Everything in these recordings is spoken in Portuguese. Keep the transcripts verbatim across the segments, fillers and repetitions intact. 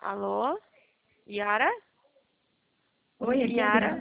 Alô? Yara? Oi, aqui é a Yara? Graça.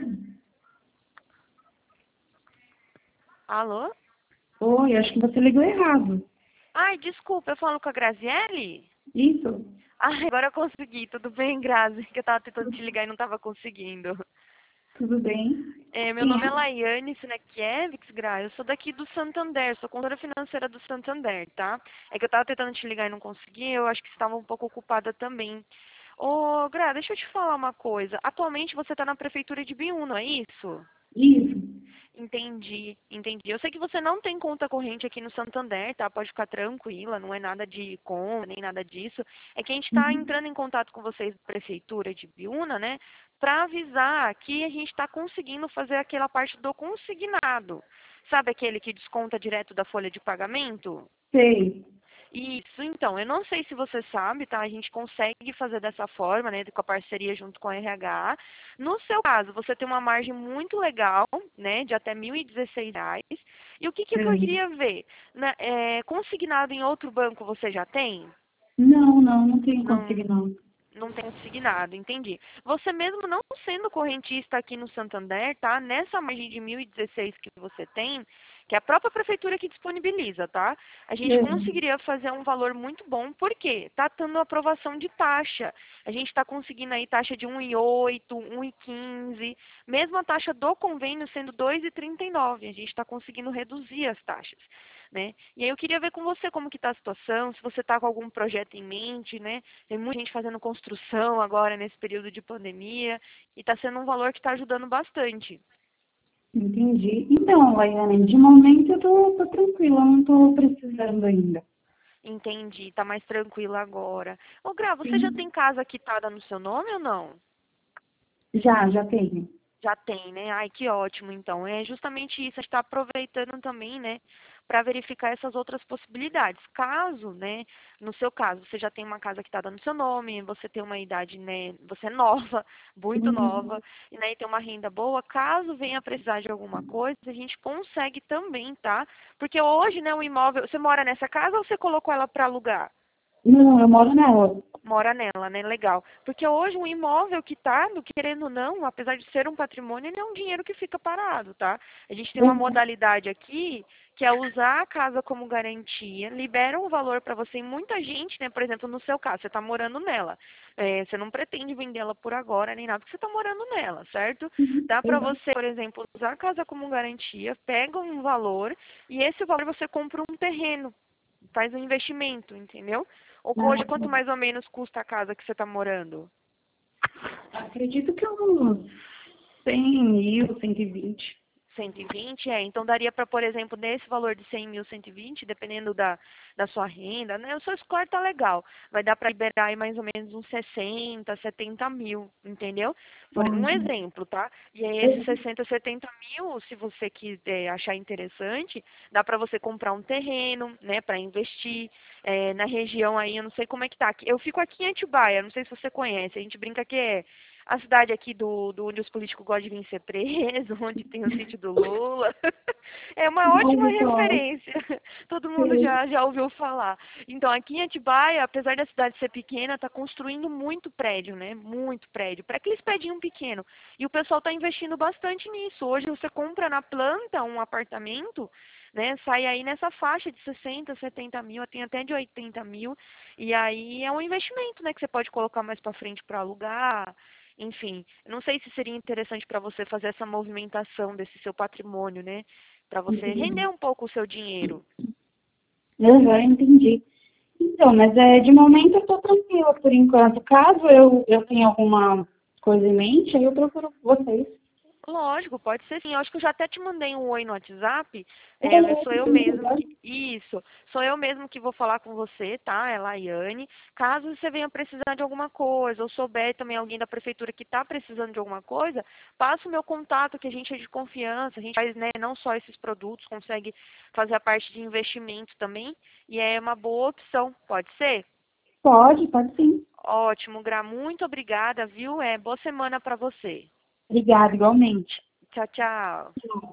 Alô? Oi, acho que você ligou errado. Ai, desculpa, eu falo com a Graziele? Isso? Ai, agora eu consegui. Tudo bem, Grazi? Que eu tava tentando te ligar e não tava conseguindo. Tudo bem? É, meu Quem nome é é? Laiane Sinekiewicz, Gra. Eu sou daqui do Santander, sou consultora financeira do Santander, tá? É que eu tava tentando te ligar e não consegui, eu acho que você estava um pouco ocupada também. Ô, Gra, deixa eu te falar uma coisa. Atualmente você tá na prefeitura de Biúna, não é isso? Isso. Entendi, entendi. Eu sei que você não tem conta corrente aqui no Santander, tá? Pode ficar tranquila, não é nada de conta, nem nada disso. É que a gente está Uhum. entrando em contato com vocês da Prefeitura de Biúna, né? Para avisar que a gente está conseguindo fazer aquela parte do consignado. Sabe aquele que desconta direto da folha de pagamento? Sei. Isso, então, eu não sei se você sabe, tá? A gente consegue fazer dessa forma, né? Com a parceria junto com a R H. No seu caso, você tem uma margem muito legal, né? De até mil e dezesseis reais. E o que, que eu Sei. queria ver? Na- é, consignado em outro banco você já tem? Não, não, não tenho Não. consignado. Não tem consignado, entendi. Você mesmo não sendo correntista aqui no Santander, tá? Nessa margem de mil e dezesseis que você tem, que é a própria prefeitura que disponibiliza, tá? A gente Sei. conseguiria fazer um valor muito bom, por quê? Tá dando aprovação de taxa. A gente está conseguindo aí taxa de um vírgula oito, um vírgula quinze, mesmo a taxa do convênio sendo dois vírgula trinta e nove, a gente está conseguindo reduzir as taxas. Né? E aí eu queria ver com você como que está a situação, se você está com algum projeto em mente, né? Tem muita gente fazendo construção agora nesse período de pandemia e está sendo um valor que está ajudando bastante. Entendi. Então, Laiane, de momento eu tô, tô tranquila, não tô precisando ainda. Entendi, está mais tranquila agora. Ô, Gra, você já tem Sim. casa quitada no seu nome ou não? Já, já tenho. Já tem, né? Ai, que ótimo, então. É justamente isso, a gente está aproveitando também, né, para verificar essas outras possibilidades. Caso, né, no seu caso, você já tem uma casa que está dando seu nome, você tem uma idade, né, você é nova, muito Uhum. nova, e né, tem uma renda boa, caso venha precisar de alguma coisa, a gente consegue também, tá? Porque hoje, né, o imóvel, você mora nessa casa ou você colocou ela para alugar? Não, eu moro nela. Mora nela, né? Legal. Porque hoje um imóvel quitado, querendo ou não, apesar de ser um patrimônio, ele é um dinheiro que fica parado, tá? A gente tem uma Uhum. modalidade aqui que é usar a casa como garantia, libera um valor para você e muita gente, né? Por exemplo, no seu caso, você está morando nela. É, você não pretende vendê-la por agora nem nada, porque você está morando nela, certo? Uhum. Dá para Exato. você, por exemplo, usar a casa como garantia, pega um valor e esse valor você compra um terreno, faz um investimento, entendeu? Ou Ah, hoje, quanto mais ou menos custa a casa que você está morando? acredito que uns cem mil, cento e vinte. cento e vinte, é. Então daria para, por exemplo, nesse valor de cem mil, cento e vinte, dependendo da, da sua renda, né? O seu score tá legal. Vai dar para liberar aí mais ou menos uns sessenta, setenta mil, entendeu? Por, um Ah, exemplo, tá? E aí esses sessenta, setenta mil, se você quiser achar interessante, dá para você comprar um terreno, né? Para investir é, na região aí, eu não sei como é que tá. Eu fico aqui em Atibaia, não sei se você conhece. A gente brinca que é a cidade aqui do, do onde os políticos gostam de vir ser presos, onde tem o sítio do Lula. É uma ótima olha só. referência. Todo mundo Sei. já, já ouviu falar. Então, aqui em Atibaia, apesar da cidade ser pequena, está construindo muito prédio, né? Muito prédio. Para aqueles prédios pequenos. E o pessoal está investindo bastante nisso. Hoje você compra na planta um apartamento, né? Sai aí nessa faixa de sessenta, setenta mil, tem até de oitenta mil. E aí é um investimento, né? Que você pode colocar mais para frente para alugar. Enfim, eu não sei se seria interessante para você fazer essa movimentação desse seu patrimônio, né? Para você Entendi. render um pouco o seu dinheiro. Eu já entendi. Então, mas é, de momento eu estou tranquila por enquanto. Caso eu, eu tenha alguma coisa em mente, aí eu procuro vocês. Lógico, pode ser sim. Eu acho que eu já até te mandei um oi no WhatsApp. É, É, sou eu mesmo que. Isso, sou eu mesmo que vou falar com você, tá? É Laiane. Caso você venha precisar de alguma coisa, ou souber também alguém da prefeitura que está precisando de alguma coisa, passa o meu contato, que a gente é de confiança. A gente faz, né, não só esses produtos, consegue fazer a parte de investimento também. E é uma boa opção, pode ser? pode, pode sim. Ótimo, Gra. Muito obrigada, viu? É, boa semana para você. Obrigada, igualmente. Tchau, tchau.